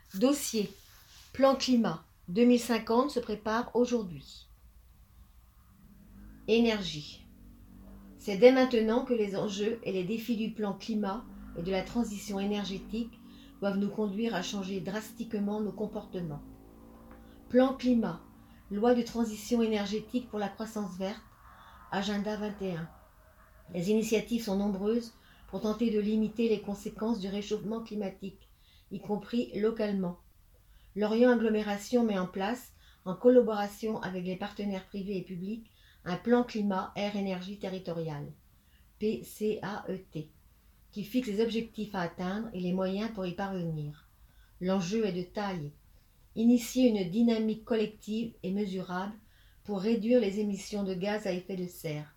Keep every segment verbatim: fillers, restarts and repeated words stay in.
Dossier Plan climat deux mille cinquante se prépare aujourd'hui. Énergie. C'est dès maintenant que les enjeux et les défis du plan climat et de la transition énergétique doivent nous conduire à changer drastiquement nos comportements. Plan climat, loi de transition énergétique pour la croissance verte, agenda vingt et un. Les initiatives sont nombreuses pour tenter de limiter les conséquences du réchauffement climatique, y compris localement. Lorient Agglomération met en place, en collaboration avec les partenaires privés et publics, un plan climat air énergie territorial, P C A E T, qui fixe les objectifs à atteindre et les moyens pour y parvenir. L'enjeu est de taille. Initier une dynamique collective et mesurable pour réduire les émissions de gaz à effet de serre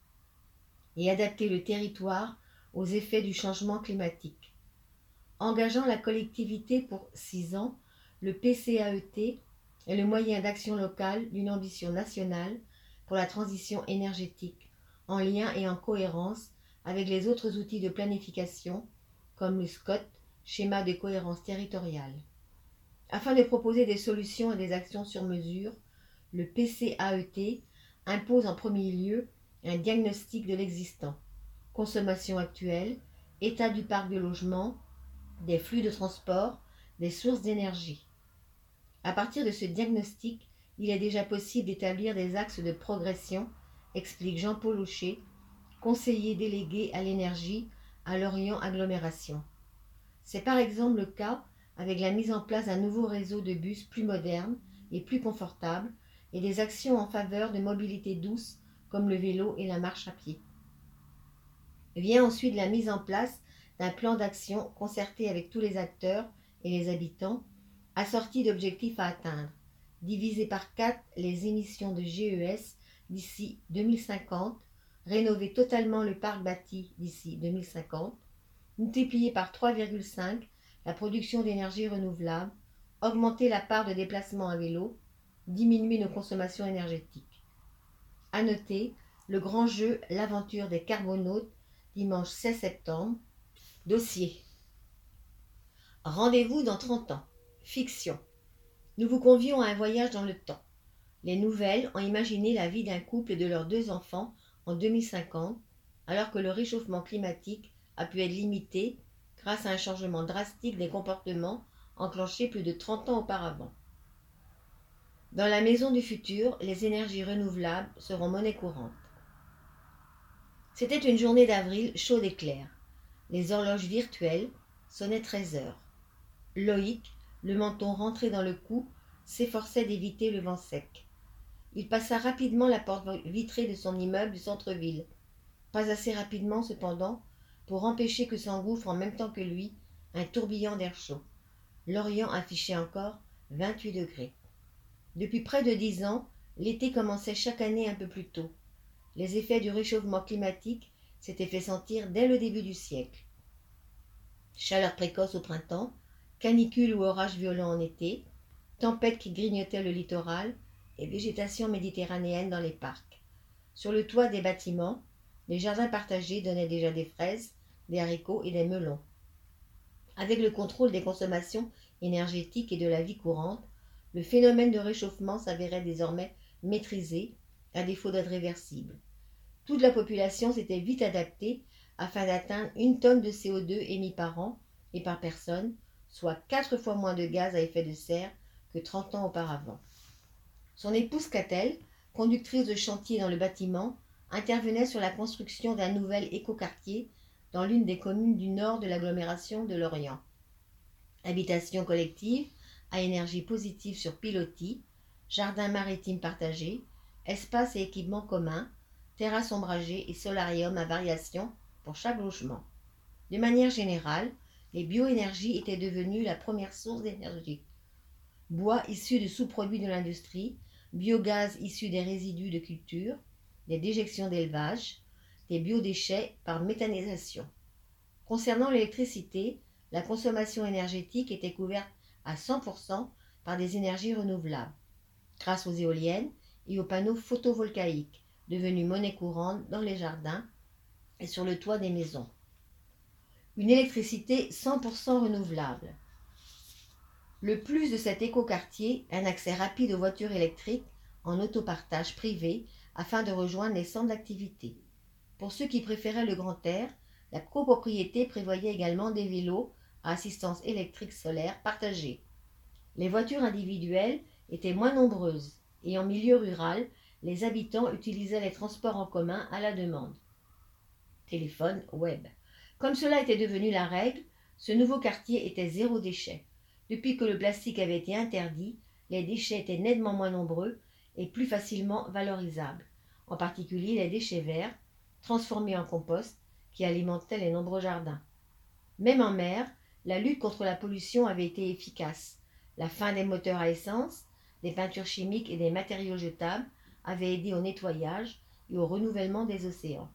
et adapter le territoire aux effets du changement climatique. Engageant la collectivité pour six ans, le P C A E T est le moyen d'action locale d'une ambition nationale pour la transition énergétique, en lien et en cohérence avec les autres outils de planification, comme le S C O T, schéma de cohérence territoriale. Afin de proposer des solutions et des actions sur mesure, le P C A E T impose en premier lieu un diagnostic de l'existant, consommation actuelle, état du parc de logement, des flux de transport, des sources d'énergie. À partir de ce diagnostic, il est déjà possible d'établir des axes de progression, explique Jean-Paul Aucher, conseiller délégué à l'énergie à Lorient Agglomération. C'est par exemple le cas avec la mise en place d'un nouveau réseau de bus plus moderne et plus confortable et des actions en faveur de mobilité douce comme le vélo et la marche à pied. Vient ensuite la mise en place d'un plan d'action concerté avec tous les acteurs et les habitants, assorti d'objectifs à atteindre. Diviser par quatre les émissions de G E S d'ici deux mille cinquante, rénover totalement le parc bâti d'ici deux mille cinquante, multiplier par trois virgule cinq la production d'énergie renouvelable, augmenter la part de déplacement à vélo, diminuer nos consommations énergétiques. À noter, le grand jeu L'aventure des carbonautes, dimanche seize septembre. Dossier. Rendez-vous dans trente ans. Fiction. Nous vous convions à un voyage dans le temps. Les nouvelles ont imaginé la vie d'un couple et de leurs deux enfants en deux mille cinquante, alors que le réchauffement climatique a pu être limité grâce à un changement drastique des comportements enclenchés plus de trente ans auparavant. Dans la maison du futur, les énergies renouvelables seront monnaie courante. C'était une journée d'avril chaude et claire. Les horloges virtuelles sonnaient treize heures. Loïc, le menton rentré dans le cou, s'efforçait d'éviter le vent sec. Il passa rapidement la porte vitrée de son immeuble du centre-ville. Pas assez rapidement, cependant, pour empêcher que s'engouffre en même temps que lui un tourbillon d'air chaud. Lorient affichait encore vingt-huit degrés. Depuis près de dix ans, l'été commençait chaque année un peu plus tôt. Les effets du réchauffement climatique s'étaient fait sentir dès le début du siècle. Chaleur précoce au printemps, canicule ou orage violent en été, tempêtes qui grignotaient le littoral et végétation méditerranéenne dans les parcs. Sur le toit des bâtiments, les jardins partagés donnaient déjà des fraises, des haricots et des melons. Avec le contrôle des consommations énergétiques et de la vie courante, le phénomène de réchauffement s'avérait désormais maîtrisé, à défaut d'être réversible. Toute la population s'était vite adaptée afin d'atteindre une tonne de C O deux émis par an et par personne, soit quatre fois moins de gaz à effet de serre que trente ans auparavant. Son épouse Catel, conductrice de chantier dans le bâtiment, intervenait sur la construction d'un nouvel écoquartier dans l'une des communes du nord de l'agglomération de Lorient. Habitation collective à énergie positive sur pilotis, jardin maritime partagé, espaces et équipements communs, terrasse ombragée et solarium à variation pour chaque logement. De manière générale, les bioénergies étaient devenues la première source d'énergie. Bois issus de sous-produits de l'industrie, biogaz issus des résidus de culture, des déjections d'élevage, des biodéchets par méthanisation. Concernant l'électricité, la consommation énergétique était couverte à cent pour cent par des énergies renouvelables, grâce aux éoliennes et aux panneaux photovoltaïques, devenus monnaie courante dans les jardins et sur le toit des maisons. Une électricité cent pour cent renouvelable. Le plus de cet écoquartier, un accès rapide aux voitures électriques en autopartage privé afin de rejoindre les centres d'activité. Pour ceux qui préféraient le grand air, la copropriété prévoyait également des vélos à assistance électrique solaire partagée. Les voitures individuelles étaient moins nombreuses et en milieu rural, les habitants utilisaient les transports en commun à la demande. Téléphone, web. Comme cela était devenu la règle, ce nouveau quartier était zéro déchet. Depuis que le plastique avait été interdit, les déchets étaient nettement moins nombreux et plus facilement valorisables, en particulier les déchets verts, transformés en compost, qui alimentaient les nombreux jardins. Même en mer, la lutte contre la pollution avait été efficace. La fin des moteurs à essence, des peintures chimiques et des matériaux jetables avait aidé au nettoyage et au renouvellement des océans.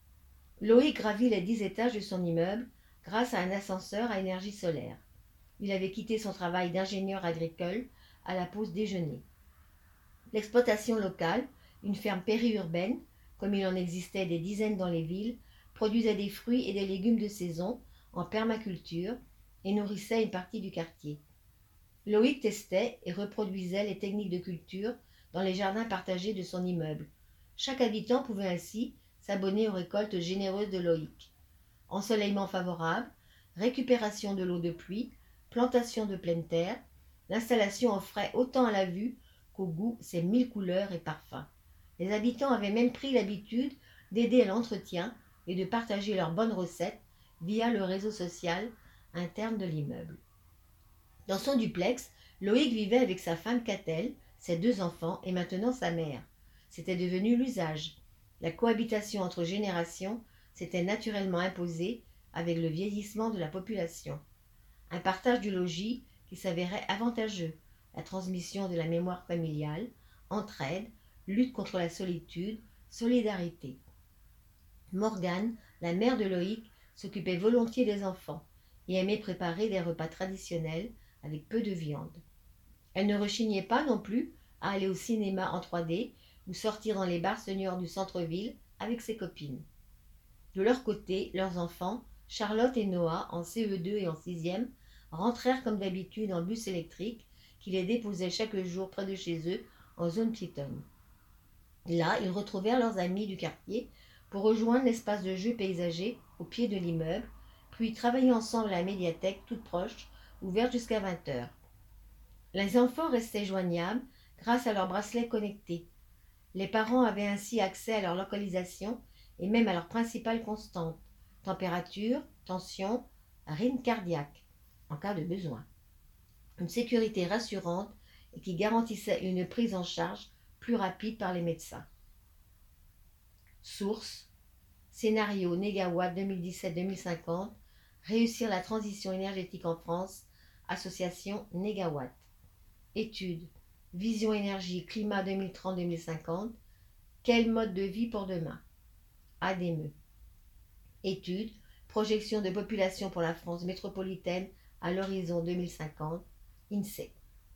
Loïc gravit les dix étages de son immeuble grâce à un ascenseur à énergie solaire. Il avait quitté son travail d'ingénieur agricole à la pause déjeuner. L'exploitation locale, une ferme périurbaine, comme il en existait des dizaines dans les villes, produisait des fruits et des légumes de saison en permaculture et nourrissait une partie du quartier. Loïc testait et reproduisait les techniques de culture dans les jardins partagés de son immeuble. Chaque habitant pouvait ainsi s'abonner aux récoltes généreuses de Loïc. Ensoleillement favorable, récupération de l'eau de pluie, plantation de pleine terre, l'installation offrait autant à la vue qu'au goût ses mille couleurs et parfums. Les habitants avaient même pris l'habitude d'aider à l'entretien et de partager leurs bonnes recettes via le réseau social interne de l'immeuble. Dans son duplex, Loïc vivait avec sa femme Catel, ses deux enfants et maintenant sa mère. C'était devenu l'usage. La cohabitation entre générations s'était naturellement imposée avec le vieillissement de la population. Un partage du logis qui s'avérait avantageux, la transmission de la mémoire familiale, entraide, lutte contre la solitude, solidarité. Morgane, la mère de Loïc, s'occupait volontiers des enfants et aimait préparer des repas traditionnels avec peu de viande. Elle ne rechignait pas non plus à aller au cinéma en trois D ou sortir dans les bars seniors du centre-ville avec ses copines. De leur côté, leurs enfants, Charlotte et Noah, en C E deux et en sixième, rentrèrent comme d'habitude en bus électrique qui les déposait chaque jour près de chez eux en zone piétonne. Là, ils retrouvèrent leurs amis du quartier pour rejoindre l'espace de jeu paysager au pied de l'immeuble, puis travailler ensemble à la médiathèque toute proche, ouverte jusqu'à vingt heures. Les enfants restaient joignables grâce à leurs bracelets connectés. Les parents avaient ainsi accès à leur localisation et même à leur principale constante, température, tension, rythme cardiaque, en cas de besoin. Une sécurité rassurante et qui garantissait une prise en charge plus rapide par les médecins. Source: Scénario Négawatt deux mille dix-sept deux mille cinquante, Réussir la transition énergétique en France, Association Négawatt. Étude: Vision énergie climat deux mille trente deux mille cinquante, Quel mode de vie pour demain? A D M E. Étude: Projection de population pour la France métropolitaine à l'horizon deux mille cinquante, I N S E E.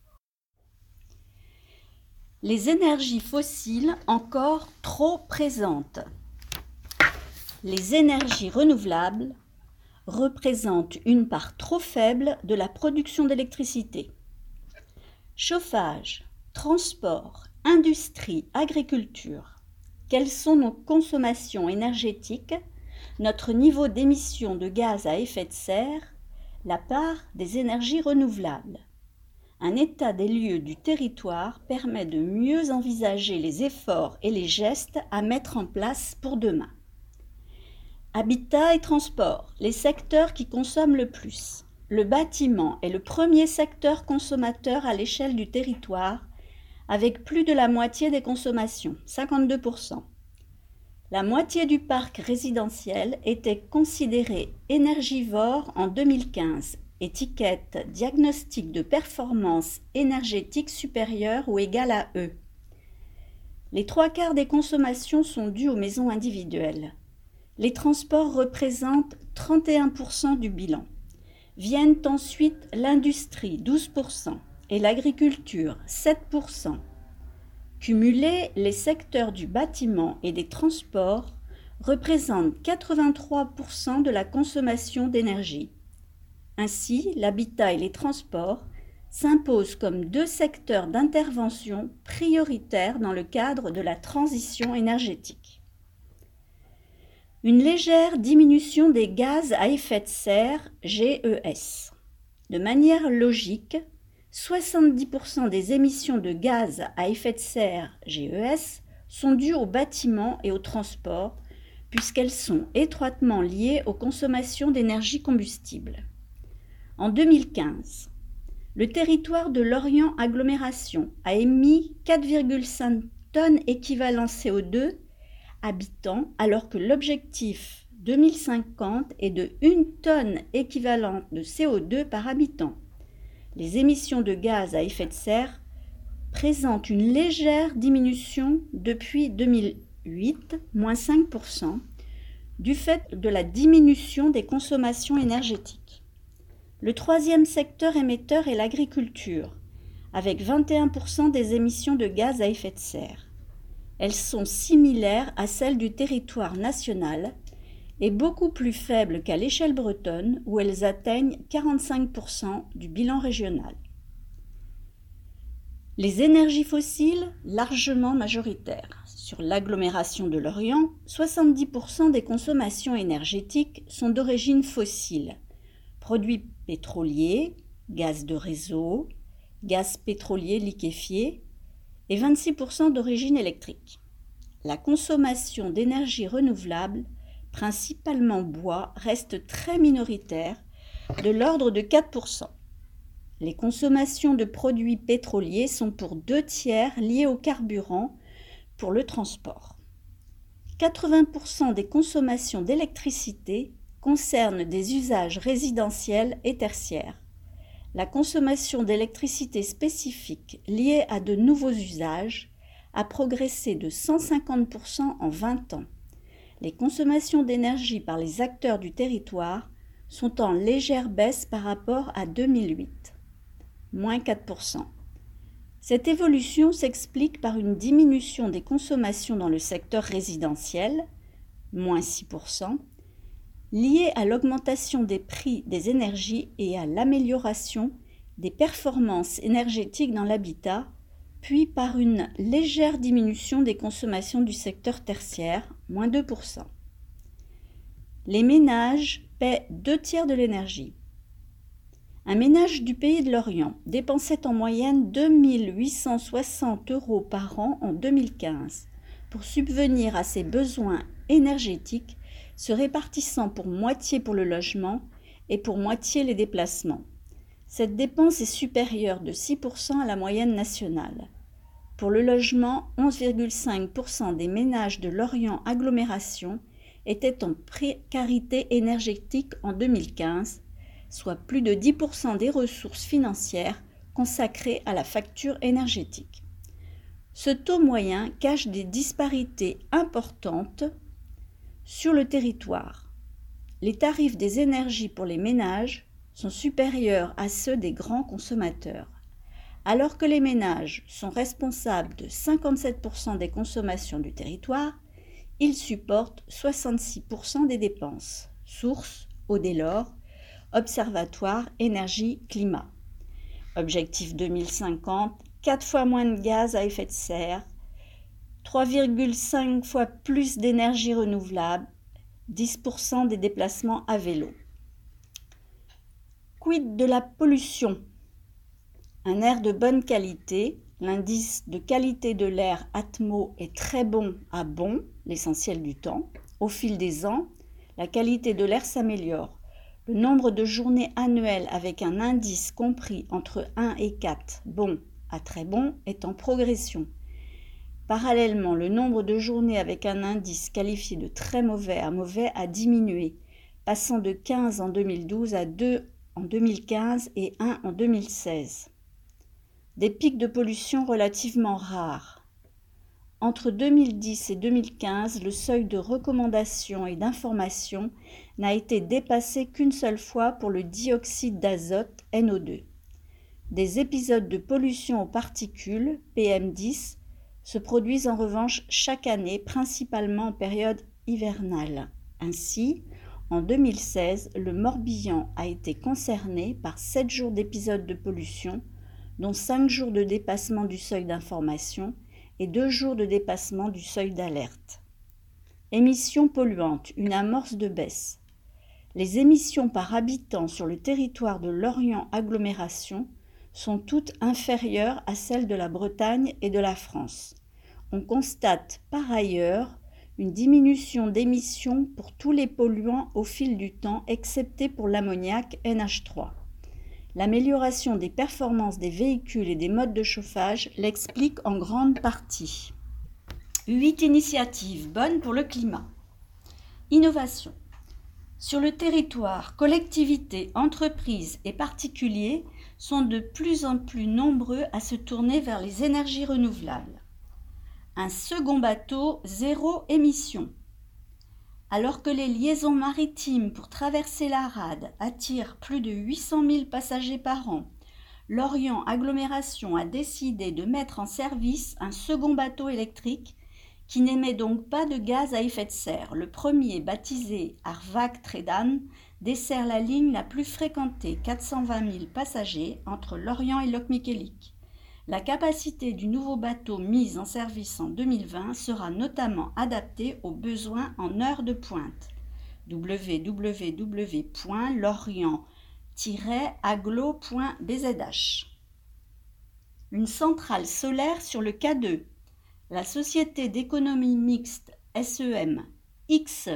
Les énergies fossiles encore trop présentes. Les énergies renouvelables représentent une part trop faible de la production d'électricité. Chauffage, transport, industrie, agriculture. Quelles sont nos consommations énergétiques, notre niveau d'émission de gaz à effet de serre, la part des énergies renouvelables? Un état des lieux du territoire permet de mieux envisager les efforts et les gestes à mettre en place pour demain. Habitat et transport, les secteurs qui consomment le plus. Le bâtiment est le premier secteur consommateur à l'échelle du territoire, avec plus de la moitié des consommations, cinquante-deux pour cent. La moitié du parc résidentiel était considéré énergivore en deux mille quinze. Étiquette diagnostic de performance énergétique supérieure ou égale à E. Les trois quarts des consommations sont dues aux maisons individuelles. Les transports représentent trente et un pour cent du bilan. Viennent ensuite l'industrie, douze pour cent, et l'agriculture, sept pour cent. Cumulés, les secteurs du bâtiment et des transports représentent quatre-vingt-trois pour cent de la consommation d'énergie. Ainsi, l'habitat et les transports s'imposent comme deux secteurs d'intervention prioritaires dans le cadre de la transition énergétique. Une légère diminution des gaz à effet de serre, G E S. De manière logique, soixante-dix pour cent des émissions de gaz à effet de serre, G E S, sont dues au bâtiment et au transport, puisqu'elles sont étroitement liées aux consommations d'énergie combustible. En deux mille quinze, le territoire de Lorient Agglomération a émis quatre virgule cinq tonnes équivalent C O deux habitants, alors que l'objectif deux mille cinquante est de une tonne équivalente de C O deux par habitant. Les émissions de gaz à effet de serre présentent une légère diminution depuis deux mille huit, moins cinq pour cent, du fait de la diminution des consommations énergétiques. Le troisième secteur émetteur est l'agriculture, avec vingt et un pour cent des émissions de gaz à effet de serre. Elles sont similaires à celles du territoire national et beaucoup plus faibles qu'à l'échelle bretonne, où elles atteignent quarante-cinq pour cent du bilan régional. Les énergies fossiles, largement majoritaires. Sur l'agglomération de Lorient, soixante-dix pour cent des consommations énergétiques sont d'origine fossile. Produits pétroliers, gaz de réseau, gaz pétrolier liquéfié et vingt-six pour cent d'origine électrique. La consommation d'énergie renouvelable, principalement bois, reste très minoritaire, de l'ordre de quatre pour cent. Les consommations de produits pétroliers sont pour deux tiers liées au carburant pour le transport. quatre-vingts pour cent des consommations d'électricité concernent des usages résidentiels et tertiaires. La consommation d'électricité spécifique liée à de nouveaux usages a progressé de cent cinquante pour cent en vingt ans. Les consommations d'énergie par les acteurs du territoire sont en légère baisse par rapport à deux mille huit, moins quatre pour cent. Cette évolution s'explique par une diminution des consommations dans le secteur résidentiel, moins six pour cent, liée à l'augmentation des prix des énergies et à l'amélioration des performances énergétiques dans l'habitat, puis par une légère diminution des consommations du secteur tertiaire, moins deux pour cent. Les ménages paient deux tiers de l'énergie. Un ménage du Pays de Lorient dépensait en moyenne deux mille huit cent soixante euros par an en deux mille quinze pour subvenir à ses besoins énergétiques, se répartissant pour moitié pour le logement et pour moitié les déplacements. Cette dépense est supérieure de six pour cent à la moyenne nationale. Pour le logement, onze virgule cinq pour cent des ménages de Lorient Agglomération étaient en précarité énergétique en deux mille quinze, soit plus de dix pour cent des ressources financières consacrées à la facture énergétique. Ce taux moyen cache des disparités importantes sur le territoire. Les tarifs des énergies pour les ménages sont supérieurs à ceux des grands consommateurs. Alors que les ménages sont responsables de cinquante-sept pour cent des consommations du territoire, ils supportent soixante-six pour cent des dépenses. Source, Audelor, Observatoire Énergie-Climat. Objectif deux mille cinquante, quatre fois moins de gaz à effet de serre, trois virgule cinq fois plus d'énergie renouvelable, dix pour cent des déplacements à vélo. Quid de la pollution ? Un air de bonne qualité, l'indice de qualité de l'air Atmo est très bon à bon, l'essentiel du temps. Au fil des ans, la qualité de l'air s'améliore. Le nombre de journées annuelles avec un indice compris entre un et quatre, bon à très bon, est en progression. Parallèlement, le nombre de journées avec un indice qualifié de très mauvais à mauvais a diminué, passant de quinze en deux mille douze à deux en deux mille quinze et un en deux mille seize. Des pics de pollution relativement rares. Entre deux mille dix et deux mille quinze, le seuil de recommandation et d'information n'a été dépassé qu'une seule fois pour le dioxyde d'azote N O deux. Des épisodes de pollution aux particules, P M dix, se produisent en revanche chaque année, principalement en période hivernale. Ainsi, en deux mille seize, le Morbihan a été concerné par sept jours d'épisodes de pollution, dont cinq jours de dépassement du seuil d'information et deux jours de dépassement du seuil d'alerte. Émissions polluantes, une amorce de baisse. Les émissions par habitant sur le territoire de Lorient Agglomération sont toutes inférieures à celles de la Bretagne et de la France. On constate par ailleurs une diminution d'émissions pour tous les polluants au fil du temps, excepté pour l'ammoniac N H trois. L'amélioration des performances des véhicules et des modes de chauffage l'explique en grande partie. Huit initiatives bonnes pour le climat. Innovation. Sur le territoire, collectivités, entreprises et particuliers sont de plus en plus nombreux à se tourner vers les énergies renouvelables. Un second bateau, zéro émission. Alors que les liaisons maritimes pour traverser la rade attirent plus de huit cent mille passagers par an, Lorient Agglomération a décidé de mettre en service un second bateau électrique qui n'émet donc pas de gaz à effet de serre. Le premier, baptisé Arvag-Tredan, dessert la ligne la plus fréquentée, quatre cent vingt mille passagers, entre Lorient et Locmiquélic. La capacité du nouveau bateau mis en service en deux mille vingt sera notamment adaptée aux besoins en heure de pointe. w w w point lorient tiret agglo point b z h. Une centrale solaire sur le K deux. La société d'économie mixte S E M X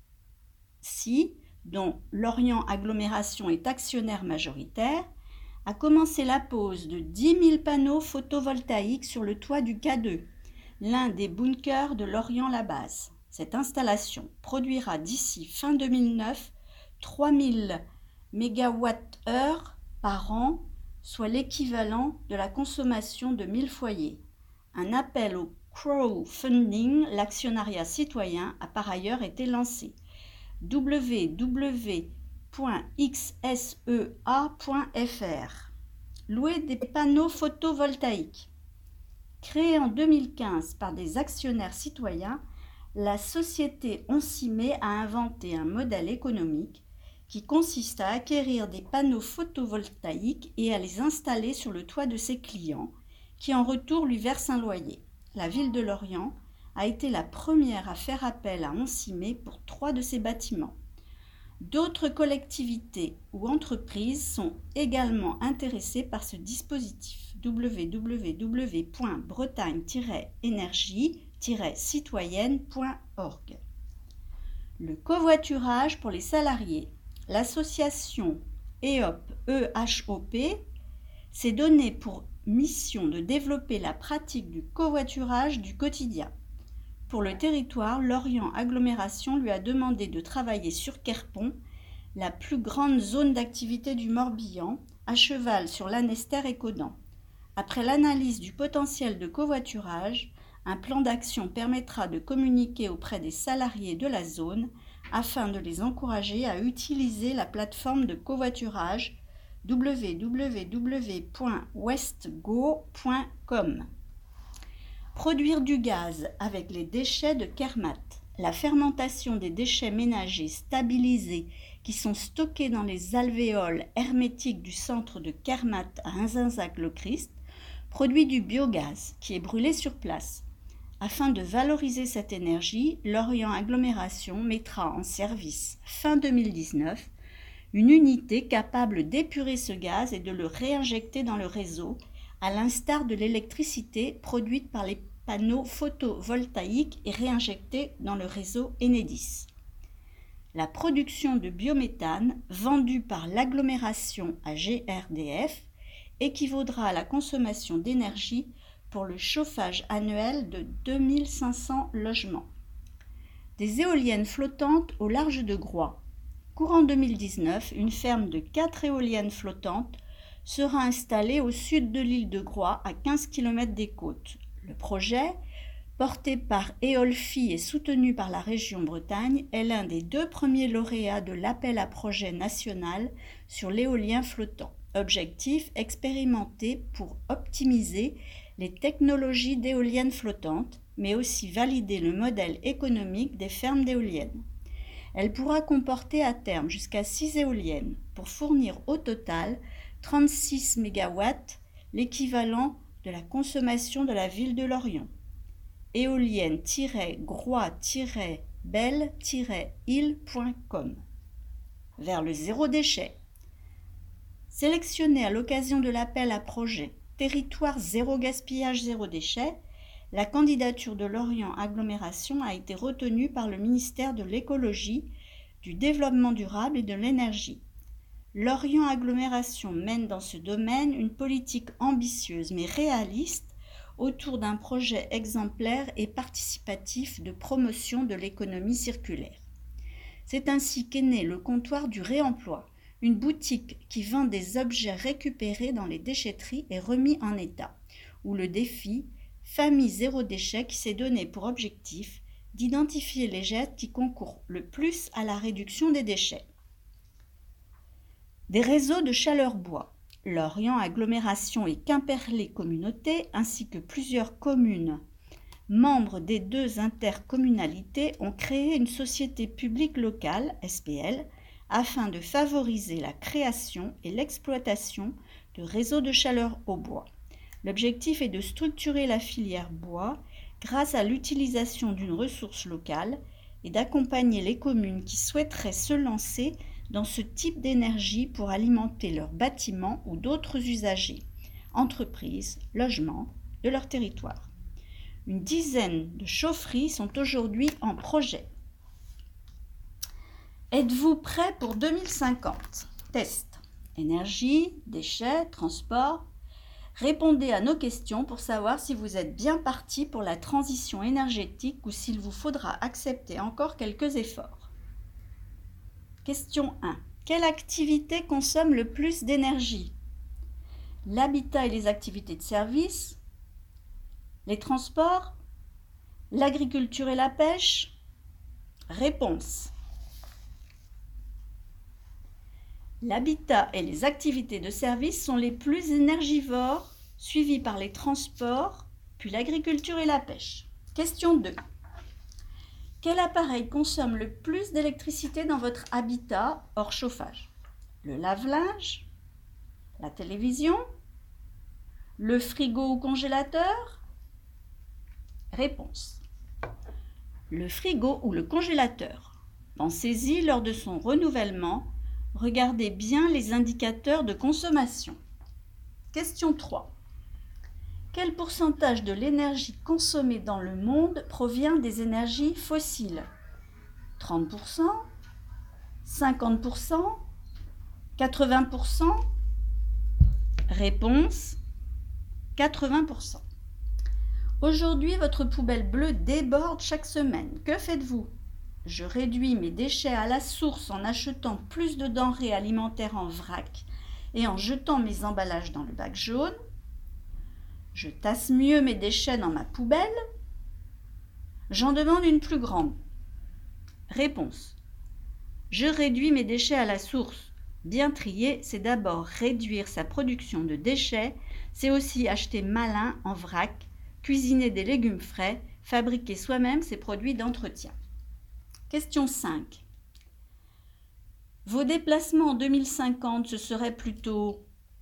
C I, dont Lorient Agglomération est actionnaire majoritaire, a commencé la pose de dix mille panneaux photovoltaïques sur le toit du K deux, l'un des bunkers de Lorient-la-Base. Cette installation produira d'ici fin deux mille neuf trois mille mégawattheures par an, soit l'équivalent de la consommation de mille foyers. Un appel au crowdfunding, l'actionnariat citoyen, a par ailleurs été lancé. w w w point x s e a point f r. Louer des panneaux photovoltaïques. Créée en deux mille quinze par des actionnaires citoyens, la société Oncimé a inventé un modèle économique qui consiste à acquérir des panneaux photovoltaïques et à les installer sur le toit de ses clients, qui en retour lui versent un loyer. La ville de Lorient a été la première à faire appel à Oncimé pour trois de ses bâtiments. D'autres collectivités ou entreprises sont également intéressées par ce dispositif. w w w point bretagne tiret énergie tiret citoyenne point org. Le covoiturage pour les salariés. L'association E O P, E H O P s'est donnée pour mission de développer la pratique du covoiturage du quotidien. Pour le territoire, Lorient Agglomération lui a demandé de travailler sur Querpont, la plus grande zone d'activité du Morbihan, à cheval sur Lanester et Caudan. Après l'analyse du potentiel de covoiturage, un plan d'action permettra de communiquer auprès des salariés de la zone afin de les encourager à utiliser la plateforme de covoiturage w w w point westgo point com. Produire du gaz avec les déchets de Kermat. La fermentation des déchets ménagers stabilisés qui sont stockés dans les alvéoles hermétiques du centre de Kermat à Inzinzac-le-Christ produit du biogaz qui est brûlé sur place. Afin de valoriser cette énergie, Lorient Agglomération mettra en service fin deux mille dix-neuf une unité capable d'épurer ce gaz et de le réinjecter dans le réseau, à l'instar de l'électricité produite par les panneaux photovoltaïques et réinjectée dans le réseau Enedis. La production de biométhane, vendue par l'agglomération à G R D F, équivaudra à la consommation d'énergie pour le chauffage annuel de deux mille cinq cents logements. Des éoliennes flottantes au large de Groix. Courant deux mille dix-neuf, une ferme de quatre éoliennes flottantes sera installée au sud de l'île de Groix, à quinze kilomètres des côtes. Le projet, porté par Eolfi et soutenu par la région Bretagne, est l'un des deux premiers lauréats de l'appel à projet national sur l'éolien flottant. Objectif, expérimenter pour optimiser les technologies d'éoliennes flottantes, mais aussi valider le modèle économique des fermes d'éoliennes. Elle pourra comporter à terme jusqu'à six éoliennes pour fournir au total trente-six mégawatts l'équivalent de la consommation de la ville de Lorient. éolienne-groix-belle-île point com. Vers le zéro déchet. Sélectionné à l'occasion de l'appel à projet Territoire zéro gaspillage zéro déchet, la candidature de Lorient Agglomération a été retenue par le ministère de l'Écologie, du Développement durable et de l'Énergie. Lorient Agglomération mène dans ce domaine une politique ambitieuse mais réaliste autour d'un projet exemplaire et participatif de promotion de l'économie circulaire. C'est ainsi qu'est né le comptoir du réemploi, une boutique qui vend des objets récupérés dans les déchetteries et remis en état, ou le défi Famille zéro déchet qui s'est donné pour objectif d'identifier les gestes qui concourent le plus à la réduction des déchets. Des réseaux de chaleur bois. Lorient Agglomération et Quimperlé Communauté, ainsi que plusieurs communes membres des deux intercommunalités, ont créé une société publique locale, S P L, afin de favoriser la création et l'exploitation de réseaux de chaleur au bois. L'objectif est de structurer la filière bois grâce à l'utilisation d'une ressource locale et d'accompagner les communes qui souhaiteraient se lancer dans ce type d'énergie pour alimenter leurs bâtiments ou d'autres usagers, entreprises, logements de leur territoire. Une dizaine de chaufferies sont aujourd'hui en projet. Êtes-vous prêt pour deux mille cinquante? Test. Énergie, déchets, transport. Répondez à nos questions pour savoir si vous êtes bien parti pour la transition énergétique ou s'il vous faudra accepter encore quelques efforts. Question un. Quelle activité consomme le plus d'énergie? L'habitat et les activités de service, les transports, l'agriculture et la pêche? Réponse. L'habitat et les activités de service sont les plus énergivores, suivis par les transports, puis l'agriculture et la pêche. Question deux. Quel appareil consomme le plus d'électricité dans votre habitat hors chauffage? Le lave-linge, la télévision, le frigo ou congélateur? Réponse. Le frigo ou le congélateur. Pensez-y lors de son renouvellement. Regardez bien les indicateurs de consommation. Question trois. Quel pourcentage de l'énergie consommée dans le monde provient des énergies fossiles? trente pour cent, cinquante pour cent, quatre-vingts pour cent? Réponse, quatre-vingts pour cent. Aujourd'hui, votre poubelle bleue déborde chaque semaine. Que faites-vous? Je réduis mes déchets à la source en achetant plus de denrées alimentaires en vrac et en jetant mes emballages dans le bac jaune. Je tasse mieux mes déchets dans ma poubelle. J'en demande une plus grande. Réponse. Je réduis mes déchets à la source. Bien trier, c'est d'abord réduire sa production de déchets, c'est aussi acheter malin en vrac, cuisiner des légumes frais, fabriquer soi-même ses produits d'entretien. Question cinq. Vos déplacements en deux mille cinquante, ce serait plutôt...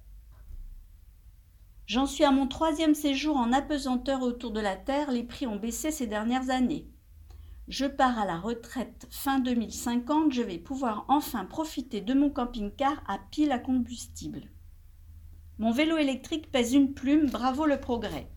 J'en suis à mon troisième séjour en apesanteur autour de la Terre, les prix ont baissé ces dernières années. Je pars à la retraite fin deux mille cinquante, je vais pouvoir enfin profiter de mon camping-car à pile à combustible. Mon vélo électrique pèse une plume, bravo le progrès.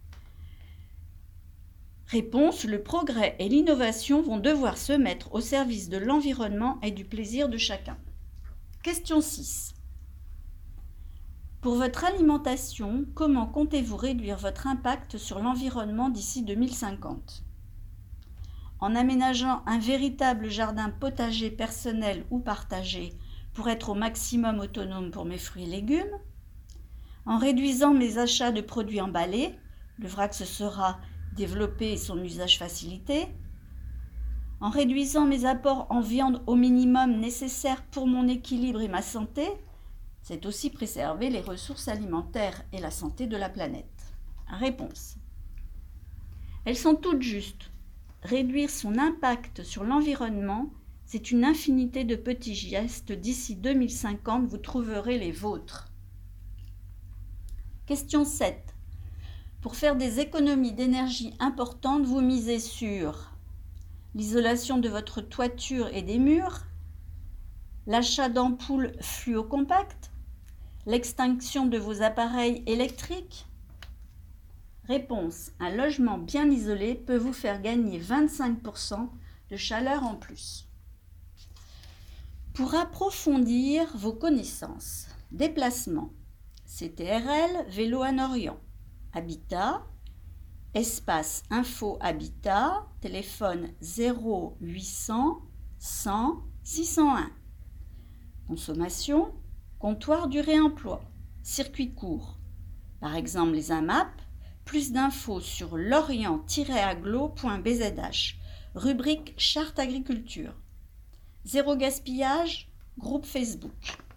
Réponse, le progrès et l'innovation vont devoir se mettre au service de l'environnement et du plaisir de chacun. Question six. Pour votre alimentation, comment comptez-vous réduire votre impact sur l'environnement d'ici deux mille cinquante? En aménageant un véritable jardin potager personnel ou partagé pour être au maximum autonome pour mes fruits et légumes? En réduisant mes achats de produits emballés, le vrac se sera développer et son usage facilité, en réduisant mes apports en viande au minimum nécessaire pour mon équilibre et ma santé, c'est aussi préserver les ressources alimentaires et la santé de la planète. Réponse. Elles sont toutes justes. Réduire son impact sur l'environnement, c'est une infinité de petits gestes. D'ici deux mille cinquante, vous trouverez les vôtres. Question sept. Pour faire des économies d'énergie importantes, vous misez sur l'isolation de votre toiture et des murs, l'achat d'ampoules fluocompactes, l'extinction de vos appareils électriques. Réponse. Un logement bien isolé peut vous faire gagner vingt-cinq pour cent de chaleur en plus. Pour approfondir vos connaissances, déplacement, C T R L, vélo en Orient, habitat, espace info habitat, téléphone zéro huit cents cent six cent un. Consommation, comptoir du réemploi, circuit court, par exemple les A M A P, plus d'infos sur lorient tiret aglo point b z h, rubrique charte agriculture. Zéro gaspillage, groupe Facebook.